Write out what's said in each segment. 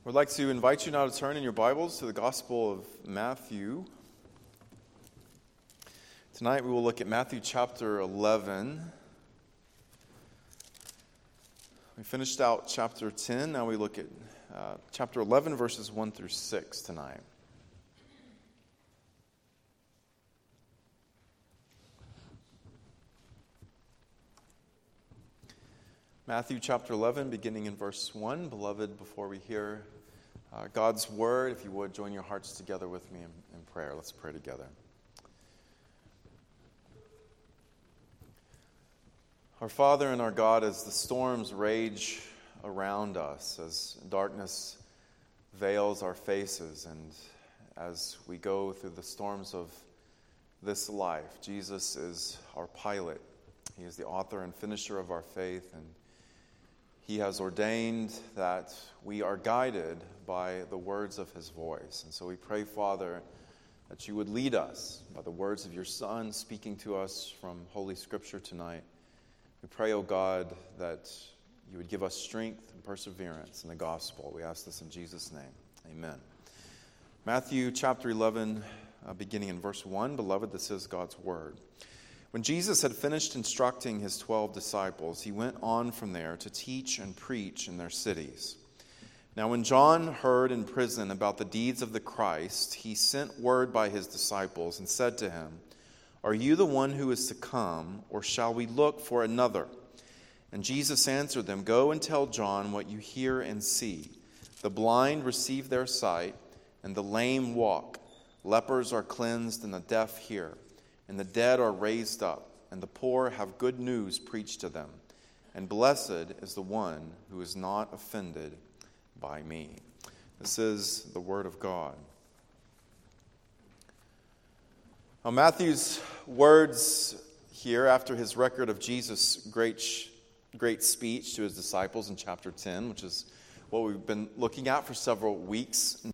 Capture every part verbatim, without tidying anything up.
We'd like to invite you now to turn in your Bibles to the Gospel of Matthew. Tonight we will look at Matthew chapter eleven. We finished out chapter ten. Now we look at uh, chapter eleven, verses one through six tonight. Matthew chapter eleven, beginning in verse one. Beloved, before we hear uh, God's word, if you would, join your hearts together with me in, in prayer. Let's pray together. Our Father and our God, as the storms rage around us, as darkness veils our faces, and as we go through the storms of this life, Jesus is our pilot. He is the author and finisher of our faith, and He has ordained that we are guided by the words of His voice. And so we pray, Father, that you would lead us by the words of your Son speaking to us from Holy Scripture tonight. We pray, O God, that you would give us strength and perseverance in the gospel. We ask this in Jesus' name. Amen. Matthew chapter eleven, uh, beginning in verse one. Beloved, this is God's word. When Jesus had finished instructing his twelve disciples, he went on from there to teach and preach in their cities. Now when John heard in prison about the deeds of the Christ, he sent word by his disciples and said to him, "Are you the one who is to come, or shall we look for another?" And Jesus answered them, "Go and tell John what you hear and see. The blind receive their sight, and the lame walk. Lepers are cleansed, and the deaf hear. And the dead are raised up, and the poor have good news preached to them. And blessed is the one who is not offended by me." This is the word of God. Now, Matthew's words here, after his record of Jesus' great, great speech to his disciples in chapter ten, which is what we've been looking at for several weeks,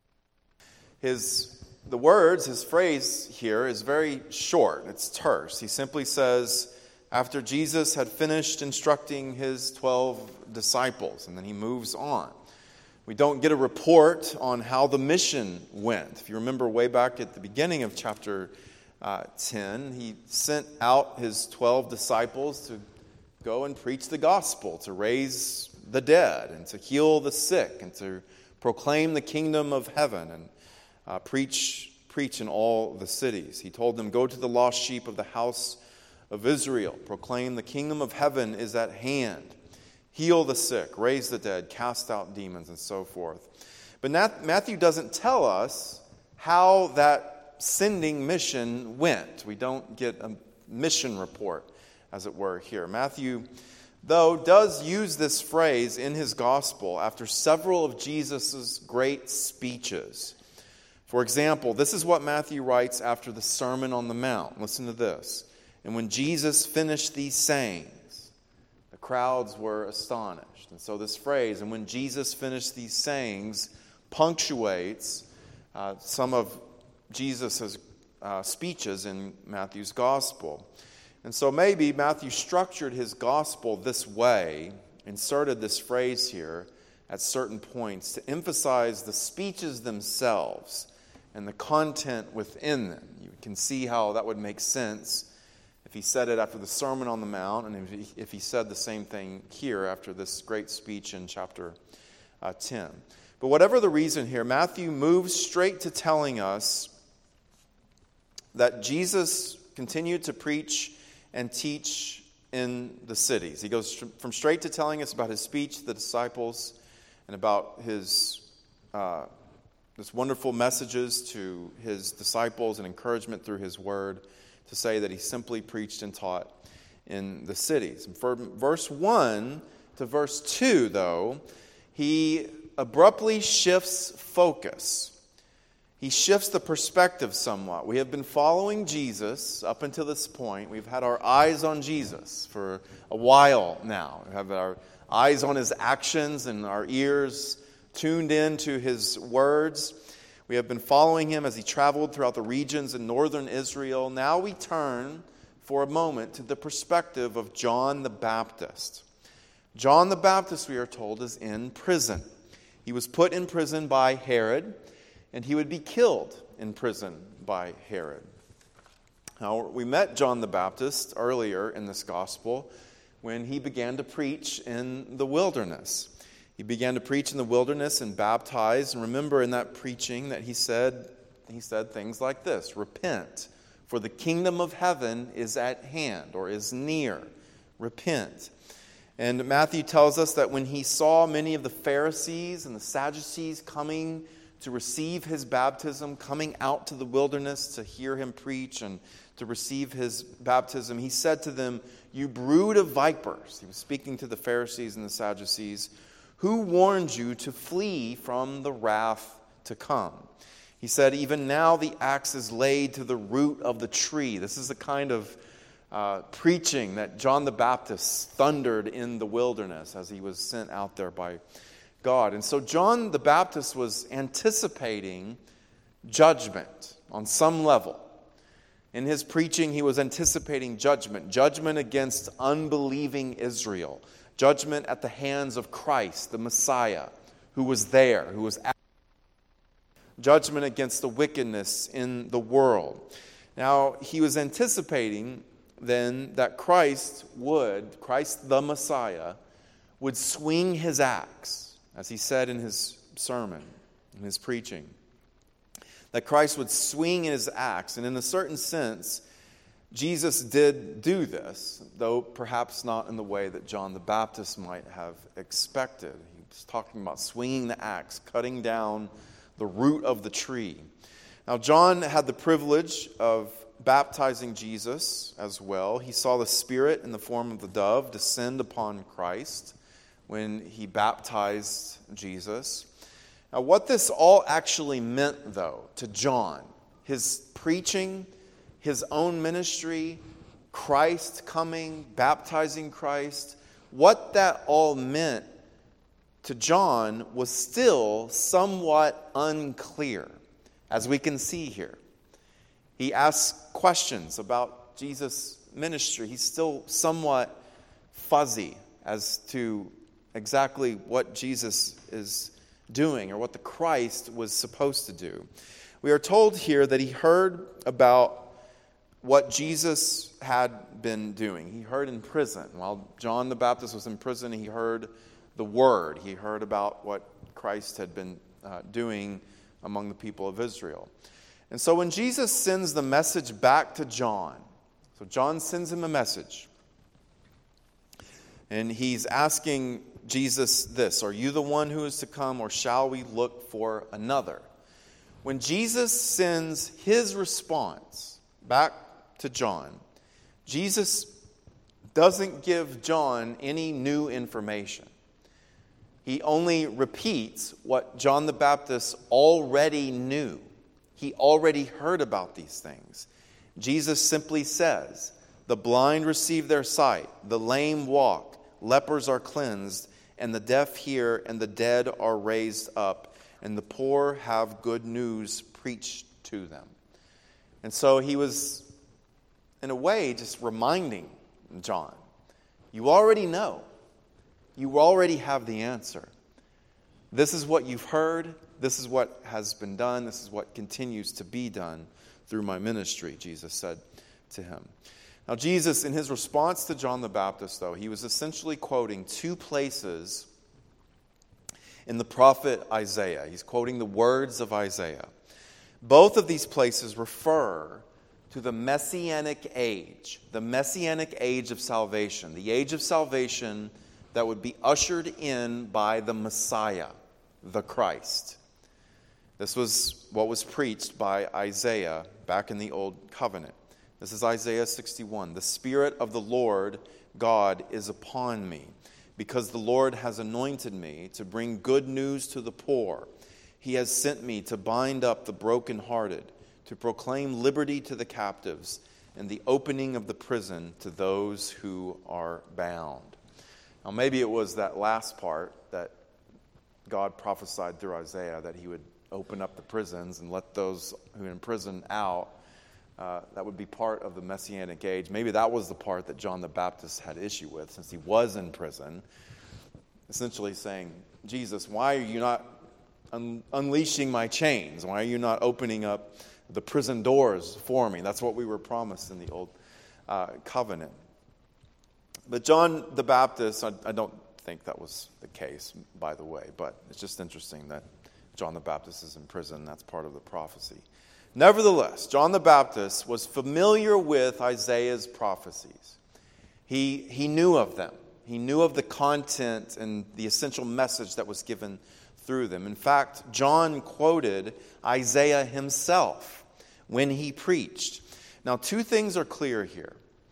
his The words, his phrase here is very short. It's terse. He simply says, after Jesus had finished instructing his twelve disciples, and then he moves on. We don't get a report on how the mission went. If you remember way back at the beginning of chapter uh, ten, he sent out his twelve disciples to go and preach the gospel, to raise the dead, and to heal the sick, and to proclaim the kingdom of heaven, and Uh, preach, preach in all the cities. He told them, "Go to the lost sheep of the house of Israel. Proclaim the kingdom of heaven is at hand. Heal the sick, raise the dead, cast out demons," and so forth. But Matthew doesn't tell us how that sending mission went. We don't get a mission report, as it were, here. Matthew, though, does use this phrase in his gospel after several of Jesus' great speeches. For example, this is what Matthew writes after the Sermon on the Mount. Listen to this. "And when Jesus finished these sayings, the crowds were astonished." And so this phrase, "and when Jesus finished these sayings," punctuates uh, some of Jesus' uh, speeches in Matthew's gospel. And so maybe Matthew structured his gospel this way, inserted this phrase here at certain points to emphasize the speeches themselves and the content within them. You can see how that would make sense if he said it after the Sermon on the Mount, and if he, if he said the same thing here after this great speech in chapter uh, ten. But whatever the reason here, Matthew moves straight to telling us that Jesus continued to preach and teach in the cities. He goes from straight to telling us about his speech to the disciples and about his uh, This wonderful messages to his disciples and encouragement through his word, to say that he simply preached and taught in the cities. And from verse one to verse two, though, he abruptly shifts focus. He shifts the perspective somewhat. We have been following Jesus up until this point. We've had our eyes on Jesus for a while now. We have our eyes on his actions and our ears tuned in to his words. We have been following him as he traveled throughout the regions in northern Israel. Now we turn for a moment to the perspective of John the Baptist. John the Baptist, we are told, is in prison. He was put in prison by Herod, and he would be killed in prison by Herod. Now, we met John the Baptist earlier in this gospel when he began to preach in the wilderness. He began to preach in the wilderness and baptize. And remember in that preaching that he said, he said things like this: repent, for the kingdom of heaven is at hand, or is near. Repent. And Matthew tells us that when he saw many of the Pharisees and the Sadducees coming to receive his baptism, coming out to the wilderness to hear him preach and to receive his baptism, he said to them, "You brood of vipers," he was speaking to the Pharisees and the Sadducees, "who warned you to flee from the wrath to come?" He said, "Even now the axe is laid to the root of the tree." This is the kind of uh, preaching that John the Baptist thundered in the wilderness as he was sent out there by God. And so John the Baptist was anticipating judgment on some level. In his preaching, he was anticipating judgment. Judgment against unbelieving Israel. Judgment at the hands of Christ, the Messiah, who was there, who was at judgment against the wickedness in the world. Now, he was anticipating then that Christ would, Christ the Messiah, would swing his axe, as he said in his sermon, in his preaching. That Christ would swing his axe, and in a certain sense, Jesus did do this, though perhaps not in the way that John the Baptist might have expected. He was talking about swinging the axe, cutting down the root of the tree. Now, John had the privilege of baptizing Jesus as well. He saw the Spirit in the form of the dove descend upon Christ when he baptized Jesus. Now, what this all actually meant, though, to John, his preaching, his own ministry, Christ coming, baptizing Christ, what that all meant to John was still somewhat unclear, as we can see here. He asks questions about Jesus' ministry. He's still somewhat fuzzy as to exactly what Jesus is doing or what the Christ was supposed to do. We are told here that he heard about what Jesus had been doing. He heard in prison. While John the Baptist was in prison, he heard the word. He heard about what Christ had been uh, doing among the people of Israel. And so when Jesus sends the message back to John, so John sends him a message, and he's asking Jesus this: "Are you the one who is to come, or shall we look for another?" When Jesus sends his response back to John, Jesus doesn't give John any new information. He only repeats what John the Baptist already knew. He already heard about these things. Jesus simply says, "The blind receive their sight, the lame walk, lepers are cleansed, and the deaf hear, and the dead are raised up, and the poor have good news preached to them." And so he was, in a way, just reminding John, you already know. You already have the answer. This is what you've heard. This is what has been done. This is what continues to be done through my ministry, Jesus said to him. Now, Jesus, in his response to John the Baptist, though, he was essentially quoting two places in the prophet Isaiah. He's quoting the words of Isaiah. Both of these places refer to the Messianic age, the Messianic age of salvation, the age of salvation that would be ushered in by the Messiah, the Christ. This was what was preached by Isaiah back in the Old Covenant. This is Isaiah sixty-one. "The Spirit of the Lord God is upon me, because the Lord has anointed me to bring good news to the poor. He has sent me to bind up the brokenhearted, to proclaim liberty to the captives, and the opening of the prison to those who are bound." Now, maybe it was that last part that God prophesied through Isaiah, that he would open up the prisons and let those who are in prison out. Uh, that would be part of the Messianic age. Maybe that was the part that John the Baptist had issue with, since he was in prison. Essentially saying, Jesus, why are you not un- unleashing my chains? Why are you not opening up the prison doors for me? That's what we were promised in the old uh, covenant. But John the Baptist, I, I don't think that was the case, by the way, but it's just interesting that John the Baptist is in prison. That's part of the prophecy. Nevertheless, John the Baptist was familiar with Isaiah's prophecies. He, he knew of them. He knew of the content and the essential message that was given through them. In fact, John quoted Isaiah himself when he preached. Now, two things are clear here.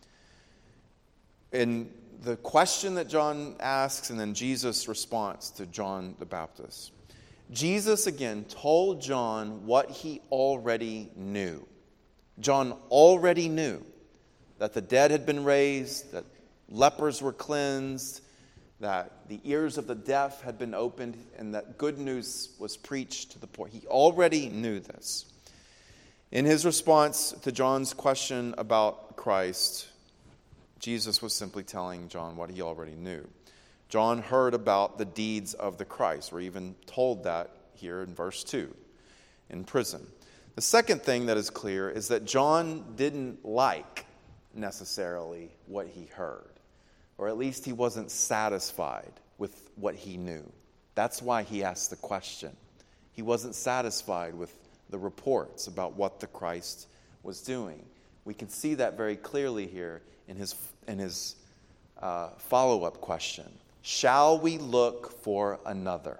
In the question that John asks and then Jesus' response to John the Baptist. Jesus, again, told John what he already knew. John already knew that the dead had been raised, that lepers were cleansed, that the ears of the deaf had been opened, and that good news was preached to the poor. He already knew this. In his response to John's question about Christ, Jesus was simply telling John what he already knew. John heard about the deeds of the Christ. We're even told that here in verse two, in prison. The second thing that is clear is that John didn't like necessarily what he heard, or at least he wasn't satisfied with what he knew. That's why he asked the question. He wasn't satisfied with the reports about what the Christ was doing. We can see that very clearly here in his, in his uh, follow-up question. Shall we look for another?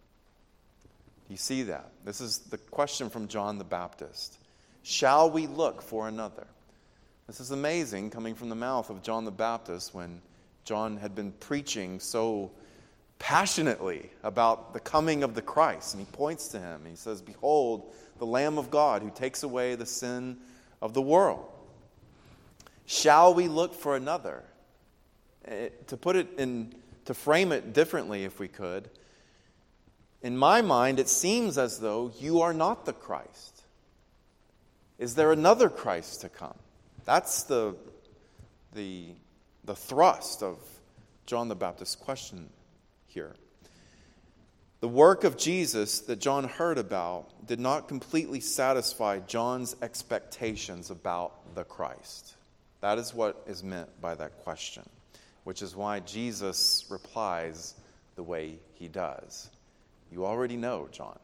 You see that? This is the question from John the Baptist. Shall we look for another? This is amazing coming from the mouth of John the Baptist when John had been preaching so passionately about the coming of the Christ. And he points to him. And he says, "Behold, the Lamb of God who takes away the sin of the world. Shall we look for another?" It, to put it in, to frame it differently if we could, in my mind, it seems as though you are not the Christ. Is there another Christ to come? That's the, the, the thrust of John the Baptist's question here. The work of Jesus that John heard about did not completely satisfy John's expectations about the Christ. That is what is meant by that question, which is why Jesus replies the way he does. You already know, John.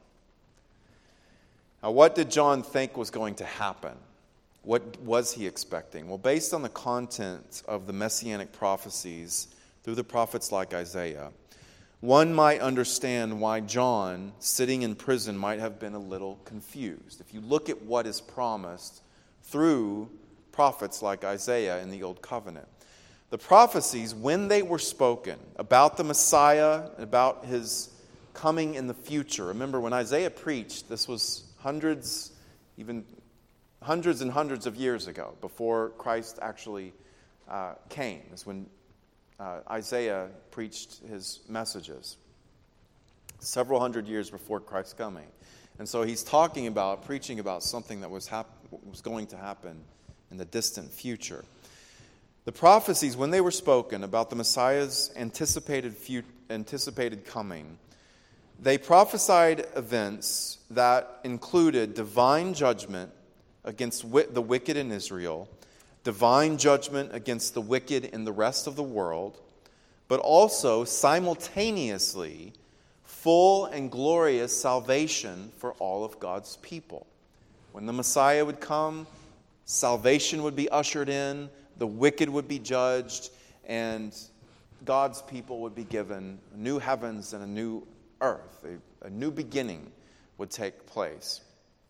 Now, what did John think was going to happen? What was he expecting? Well, based on the content of the messianic prophecies through the prophets like Isaiah, one might understand why John, sitting in prison, might have been a little confused. If you look at what is promised through prophets like Isaiah in the Old Covenant, the prophecies, when they were spoken about the Messiah, about his coming in the future. Remember, when Isaiah preached, this was hundreds, even hundreds and hundreds of years ago, before Christ actually uh, came. Is when uh, Isaiah preached his messages, several hundred years before Christ's coming. And so he's talking about, preaching about something that was hap- was going to happen in the distant future. The prophecies, when they were spoken about the Messiah's anticipated fu- anticipated coming, they prophesied events that included divine judgment against wi- the wicked in Israel, divine judgment against the wicked in the rest of the world, but also simultaneously full and glorious salvation for all of God's people. When the Messiah would come, salvation would be ushered in, the wicked would be judged, and God's people would be given new heavens and a new earth. A, a new beginning would take place.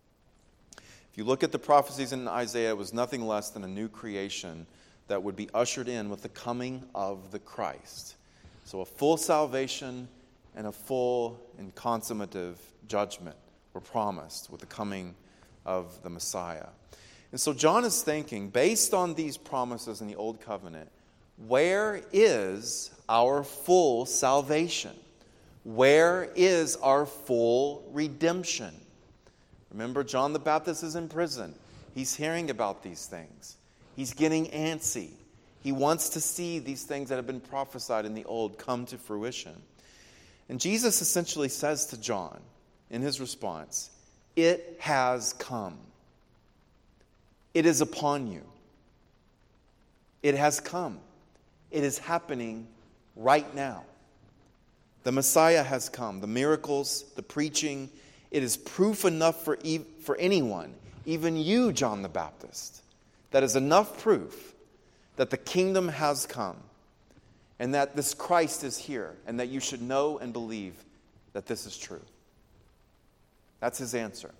If you look at the prophecies in Isaiah, it was nothing less than a new creation that would be ushered in with the coming of the Christ. So a full salvation and a full and consummative judgment were promised with the coming of the Messiah. And so John is thinking, based on these promises in the Old Covenant, where is our full salvation? Where is our full redemption? Remember, John the Baptist is in prison. He's hearing about these things. He's getting antsy. He wants to see these things that have been prophesied in the Old come to fruition. And Jesus essentially says to John, in his response, it has come. It is upon you. It has come. It is happening right now. The Messiah has come. The miracles, the preaching, it is proof enough for, e- for anyone, even you, John the Baptist. That is enough proof that the kingdom has come and that this Christ is here and that you should know and believe that this is true. That's his answer.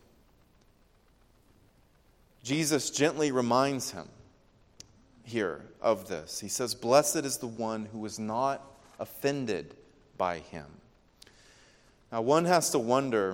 Jesus gently reminds him here of this. He says, "Blessed is the one who is not offended by him." Now, one has to wonder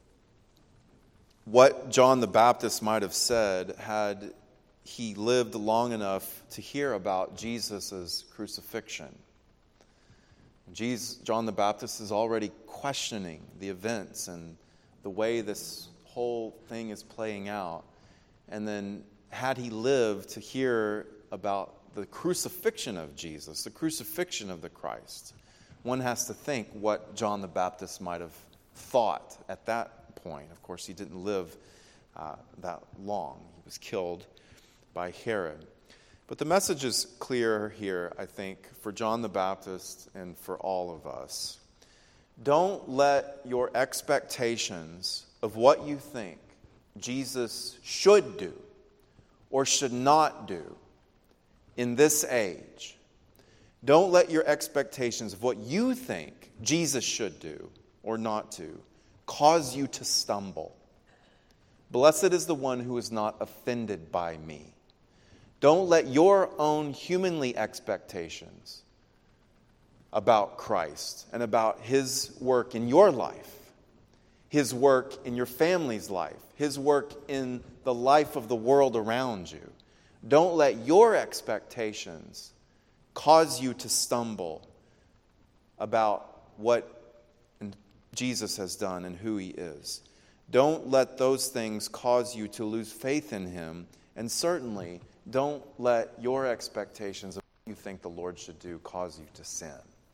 what John the Baptist might have said had he lived long enough to hear about Jesus' crucifixion. Jesus, John the Baptist is already questioning the events and the way this whole thing is playing out. And then had he lived to hear about the crucifixion of Jesus, the crucifixion of the Christ, one has to think what John the Baptist might have thought at that point. Of course, he didn't live uh, that long. He was killed by Herod. But the message is clear here, I think, for John the Baptist and for all of us. Don't let your expectations of what you think Jesus should do or should not do in this age, don't let your expectations of what you think Jesus should do or not do cause you to stumble. Blessed is the one who is not offended by me. Don't let your own humanly expectations about Christ and about his work in your life, his work in your family's life, his work in the life of the world around you. Don't let your expectations cause you to stumble about what Jesus has done and who he is. Don't let those things cause you to lose faith in him, and certainly don't let your expectations of what you think the Lord should do cause you to sin.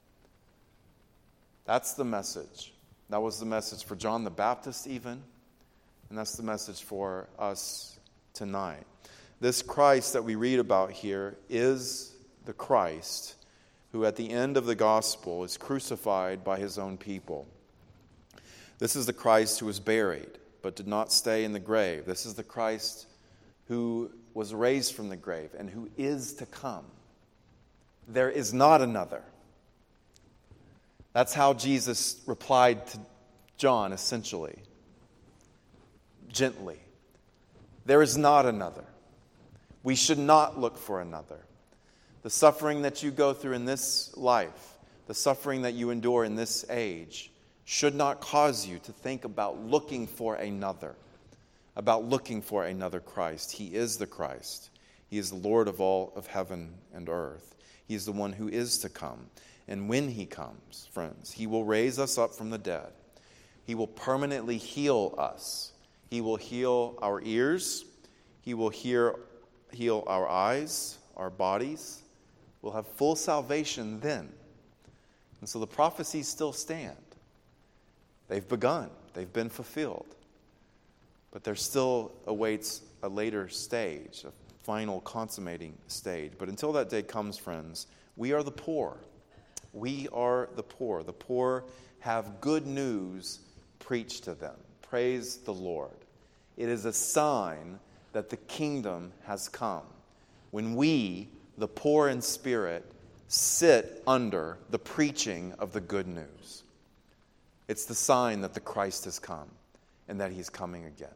That's the message. That was the message for John the Baptist even, and that's the message for us tonight. This Christ that we read about here is the Christ who at the end of the gospel is crucified by his own people. This is the Christ who was buried but did not stay in the grave. This is the Christ who was raised from the grave and who is to come. There is not another. That's how Jesus replied to John, essentially. Gently. There is not another. We should not look for another. The suffering that you go through in this life, the suffering that you endure in this age, should not cause you to think about looking for another, about looking for another Christ. He is the Christ. He is the Lord of all of heaven and earth. He is the one who is to come. And when he comes, friends, he will raise us up from the dead. He will permanently heal us. He will heal our ears. He will hear, heal our eyes, our bodies. We'll have full salvation then. And so the prophecies still stand. They've begun. They've been fulfilled. But there still awaits a later stage, a final consummating stage. But until that day comes, friends, we are the poor. We are the poor. The poor have good news preached to them. Praise the Lord. It is a sign that the kingdom has come. When we, the poor in spirit, sit under the preaching of the good news. It's the sign that the Christ has come and that he's coming again.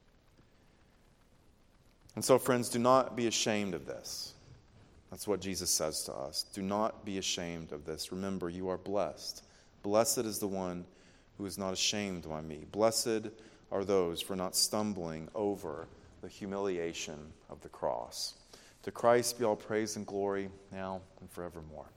And so, friends, do not be ashamed of this. That's what Jesus says to us. Do not be ashamed of this. Remember, you are blessed. Blessed is the one who is not ashamed by me. Blessed are those for not stumbling over the humiliation of the cross. To Christ be all praise and glory now and forevermore.